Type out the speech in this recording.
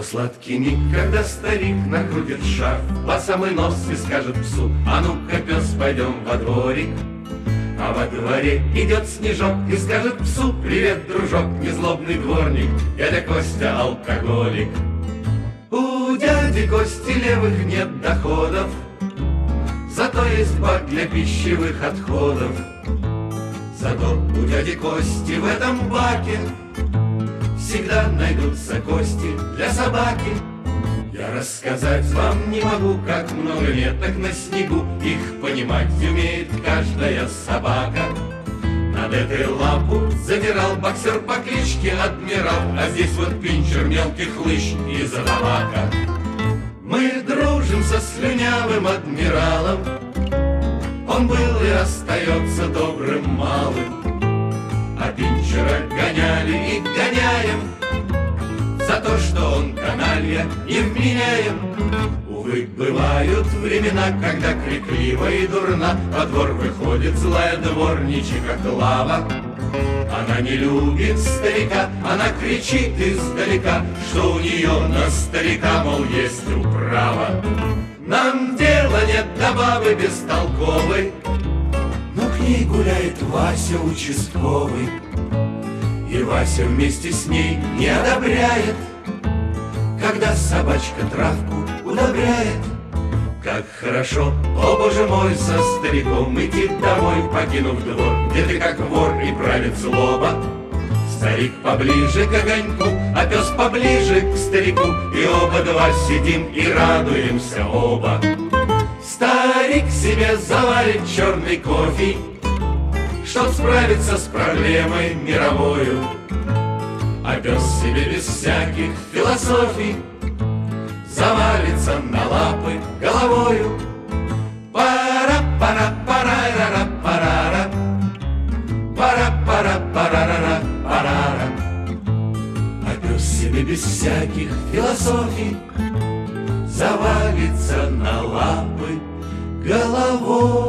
сладкий миг, когда старик накрутит шарф по самый нос и скажет псу: а ну-ка, пес, пойдем во дворик. А во дворе идет Снежок и скажет псу: привет, дружок, незлобный дворник, дядя Костя алкоголик. У дяди Кости левых нет доходов, зато есть бак для пищевых отходов. Зато у дяди Кости в этом баке всегда найдутся кости для собаки. Я рассказать вам не могу, как много меток на снегу, их понимать умеет каждая собака. Над этой лапу задирал боксер по кличке Адмирал, а здесь вот пинчер мелких лыж из табака. Мы дружим со слюнявым адмиралом, он был и остается добрым малым. А пинчера гоняли и гоняем за то, что он каналья невменяем. Увы, бывают времена, когда крикливо и дурна во двор выходит злая дворничиха Клава. Она не любит старика, она кричит издалека, что у нее на старика, мол, есть управа. Нам дела нет до бабы бестолковой, но к ней гуляет Вася участковый. И Вася вместе с ней не одобряет, когда собачка травку удобряет. Как хорошо, о боже мой, со стариком идти домой, покинув двор, где ты как вор и правит злоба. Старик поближе к огоньку, а пес поближе к старику, и оба два сидим и радуемся оба. Старик себе заварит черный кофе, чтоб справиться с проблемой мировою, а пес себе без всяких философий завалится на лапы головою. Пара-пара-пара-ра-ра-парара, пара-пара-пара-ра-ра-парара. А пес себе без всяких философий завалится на лапы головой.